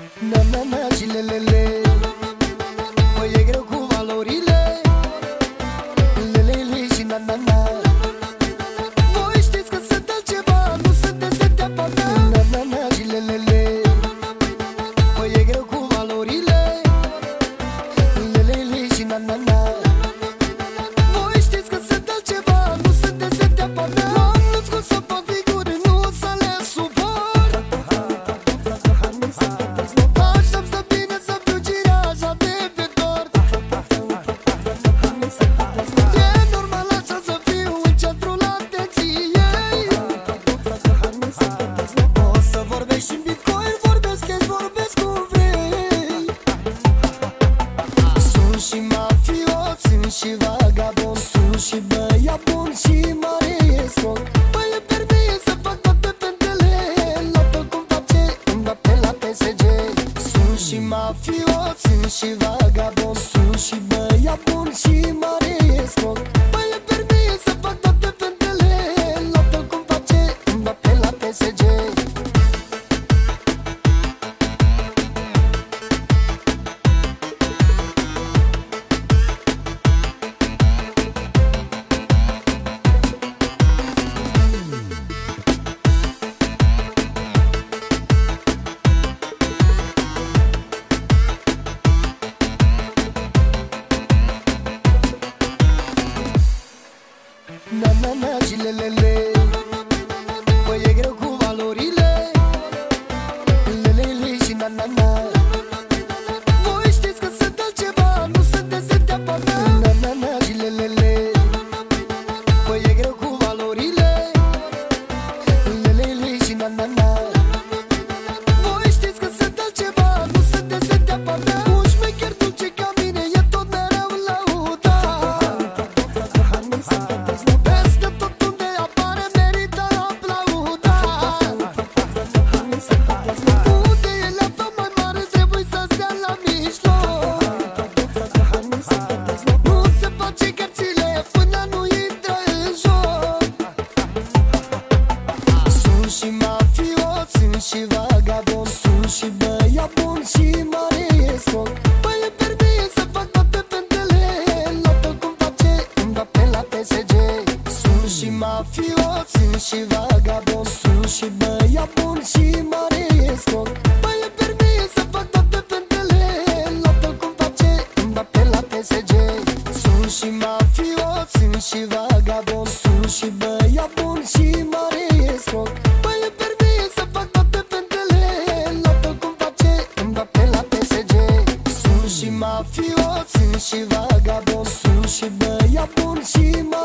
Na na na și lelele, păi e greu cu valorile. Lelele și na na na. Voi știți că sunt altceva, nu sunteți de teapa mea. Na na na și lelele, păi e greu cu valorile. Lelele și na na na. Voi știți că sunt altceva, nu sunteți de teapa mea. M-am născut să fac figuri, nu să le suport. Aștept să vină să fiu cireașa de pe tort. E normal așa să fiu în centrul atenției. O să vorbești și în bitcoin, vorbesc cash, vorbesc cum vrei. Sunt și mafiot, sunt și vagabond, sunt și băiat bun și mare escroc. Păi e permis să fac toate fetele, la fel cum face Mbappé la PSG. Sunt și mafiot, sunt și vagabond, sunt și băiat bun și mare escroc. Păi e permis să fac toate fetele, la fel cum face Mbappé la PSG. Na na na și lelele, păi e greu cu valorile. Lelele și na na na. Voi știți că sunt altceva, nu sunteți de teapa mea. Na na na și lelele, păi e greu cu valorile. Lelele și na na na. Voi știți că sunt altceva, nu sunteți de teapa mea. Un șmecher dulce ca mine e tot mereu lăudat. Peste tot unde apare merită aplaudat. Unde e leapă mai mare trebuie să stea la mijloc. Nu se face cărțile până nu intră în joc. Sunt și mafiot, sunt și vagabond, sunt și băiat bun și mare escroc. Păi e permis să fac toate fetele, la fel cum face Mbappé la PSG. Sunt și mafiot, sunt și vagabond, sunt și băiat bun și mare escroc. Păi e permis să fac toate fetele, la fel cum face Mbappé la PSG. Sunt și mafiot, sunt și vagabond, sunt și băiat bun și mare escroc. Păi e permis să fac toate fetele, la fel cum face Mbappé la PSG. Sunt și mafiot, sunt și vagabond, sunt și băiat bun și mare